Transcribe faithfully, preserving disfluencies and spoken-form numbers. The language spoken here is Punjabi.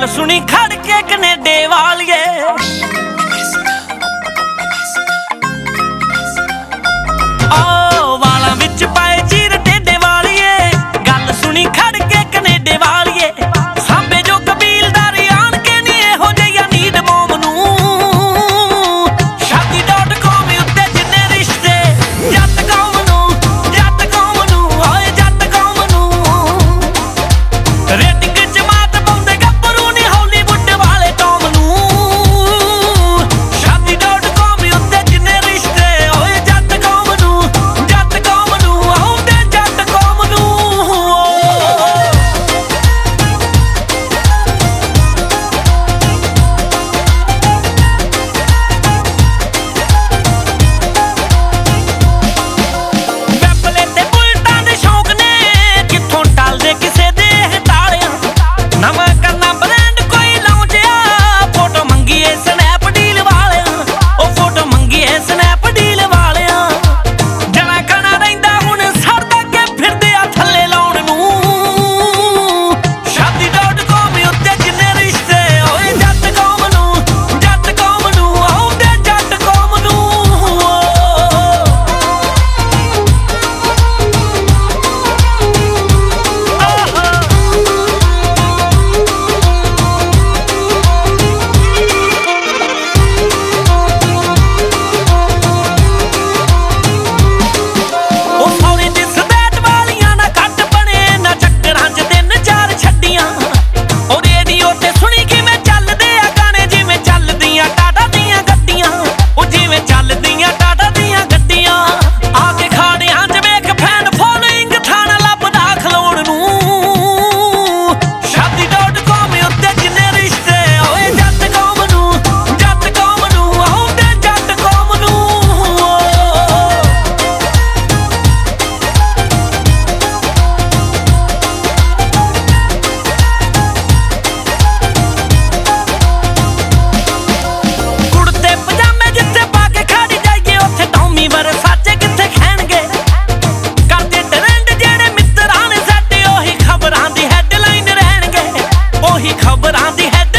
गल सुनी खड़ के कनेडे वालिए ओ वाला विच पाए चीर टेडे वालिए गल सुनी खड़ के कनेडे वालिए साबे जो कबीलदारी आन के नहीं हो जाइया नीड मोम नू शादी डॉट कॉम उत्ते जिन्ने रिश्ते जट कौम नू जट कौम नू ओए जट कौम नू रेटिंग च मात पाउंदे गब्बरू नी हॉलीवुड वाले टॉम नू शादी डॉट कॉम उत्ते जिन्ने रिश्ते ओए जट कौम नू जट कौम नू आउंदे जट कौम नू ਵੈਪਲੇ ਤੇ ਬੁਲਟਾਂ ਦੇ ਸ਼ੌਂਕ ਨੇ ਕਿੱਥੋਂ ਟਲਦੇ ਕਿਸੇ ਦੇ ਹਟਾਲਿਆਂ ਨਵਾਂ ਕਰਨਾ ਬ੍ਰਾਂਡ ਕੋਈ ਲਾਉਂਚਿਆ ਫੋਟੋ ਮੰਗੀਏ ਸਨੈਪਡੀਲ ਵਾਲਿਆਂ ਉਹ ਫੋਟੋ ਮੰਗੀਏ ਸਨੈਪਡੀਲ ਵਾਲਿਆਂ ਜਣਾ ਕਣਾ ਰਹਿੰਦਾ ਹੁਣ ਸਰਦਾ ਕੇ ਫਿਰਦੇ ਆ ਥੱਲੇ ਲਾਉਣ ਨੂੰ ਸ਼ਾਦੀ ਡਾਟ ਕੌਮ ਉੱਤੇ ਜਿੰਨੇ ਰਿਸ਼ਤੇ ਓਏ ਜੱਟ ਕੌਮ ਨੂੰ ਜੱਟ ਕੌਮ ਨੂੰ ਆਉਂਦੇ ਜੱਟ ਕੌਮ ਨੂੰ ਉਹ ਸੌਰੀ ਦੀ ਸਦੈਟ ਵਾਲੀਆਂ ਨਾ ਘੱਟ ਬਣੇ ਨਾ ਚੱਕਰਾਂ 'ਚ ਦਿਨ ਚਾਰ ਛੱਡੀਆਂ ਉਹ ਰੇਡੀਓ ਤੇ ਸੁਣੀ ਕਿਵੇਂ ਚੱਲਦੇ ਆ ਗਾਣੇ ਜਿਵੇਂ ਚੱਲਦੀਆਂ ਟਾਟਾ ਦੀਆਂ ਗੱਡੀਆਂ ਉਹ ਜਿਵੇਂ ਚੱਲਦੀਆਂ ਟਾਟਾ ਦੀਆਂ ਗੱਡੀਆਂ ਆ ਕੇ ਖਾੜਿਆਂ 'ਚ ਵੇਖ ਫੈਨ ਫੋਲੋਇੰਗ ਥਾਣਾ ਲੱਭਦਾ ਖਲੋਣ ਨੂੰ ਸ਼ਾਦੀ ਡਾਟ ਕੌਮ ਉੱਤੇ ਜਿੰਨੇ ਰਿਸ਼ਤੇ ਓਏ ਜੱਟ ਕੌਮ ਨੂੰ ਜੱਟ ਕੌਮ ਨੂੰ ਆਉਂਦੇ ਜੱਟ ਕੌਮ ਨੂੰ ਕੁੜਤੇ ਪਜਾਮੇ ਜਿੱਥੇ ਪਾ ਕੇ ਖੜ ਜਾਈਏ ਉੱਥੇ ਟੌਮੀ ਵਰਸਾਚੇ ਕਿੱਥੇ ਖੈਣਗੇ ਕਰਦੇ ਟ੍ਰੈਂਡ ਜਿਹੜੇ ਮਿੱਤਰਾਂ ਨੇ ਸਾਡੇ ਉਹੀ ਖਬਰਾਂ ਦੀ ਹੈਡਲਾਈਨ ਰਹਿਣਗੇ ਉਹੀ ਖਬਰਾਂ ਦੀ ਹੈਡ